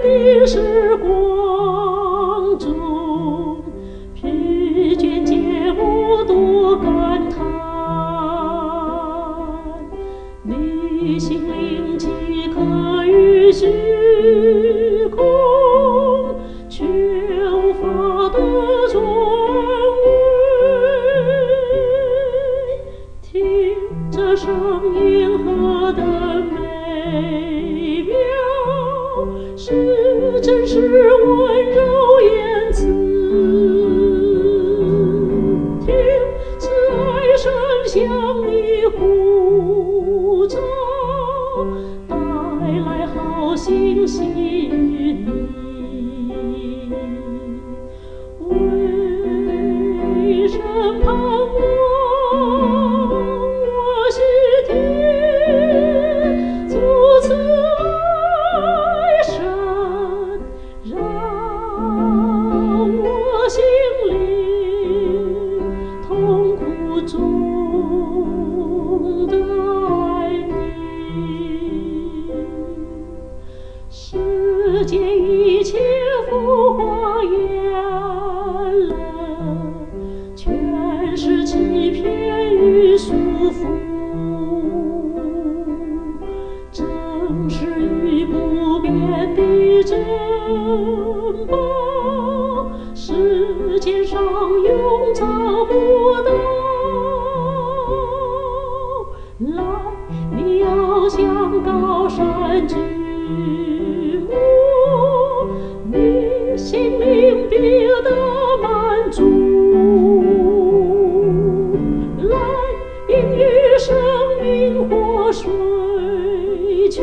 的时光中，疲倦皆无多感叹。你心灵饥渴于虚空，却无法得转危。听这声音何等美妙，是真是温柔言辞。听慈爱声向你呼召，带来好信息于你。为神盼望我心田，主慈爱神，让我心灵痛苦中的爱你。世间一切浮华言冷，全是欺骗与束缚。正是与不变的珍宝，世间上永找不到。来，你要向高山举目，你心灵必得满足。来，饮于生命活水泉，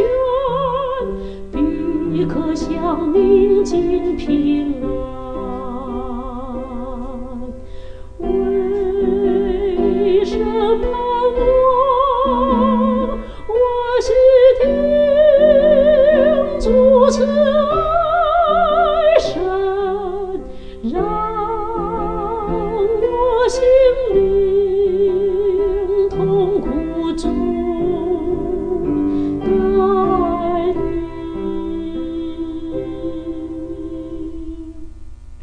必可享宁静平安。为神盼望我心听，主慈爱神，让我心灵